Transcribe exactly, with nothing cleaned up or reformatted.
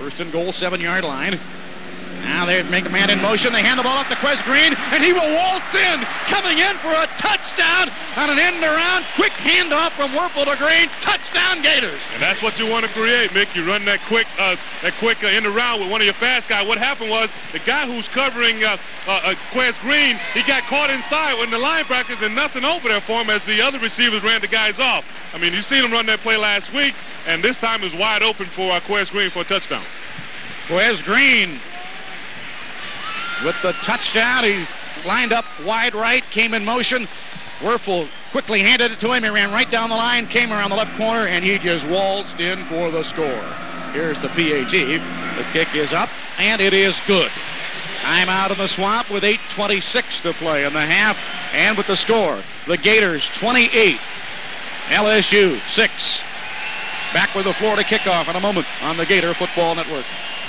First and goal, seven-yard line. Now they make a man in motion. They hand the ball up to Quez Green, and he will waltz in, coming in for a touchdown on an end around. Quick handoff from Wuerffel to Green. Touchdown, Gators. And that's what you want to create, Mick. You run that quick, uh, that quick uh, end around with one of your fast guys. What happened was the guy who's covering uh, uh, uh, Quez Green, he got caught inside when the linebackers and nothing over there for him as the other receivers ran the guys off. I mean, you've seen him run that play last week, and this time is wide open for uh, Quez Green for a touchdown. Quez Green with the touchdown. He lined up wide right, came in motion. Wuerffel quickly handed it to him. He ran right down the line, came around the left corner, and he just waltzed in for the score. Here's the P A T. The kick is up, and it is good. Time out in the Swamp with eight twenty-six to play in the half, and with the score, the Gators twenty-eight, L S U six. Back with the Florida kickoff in a moment on the Gator Football Network.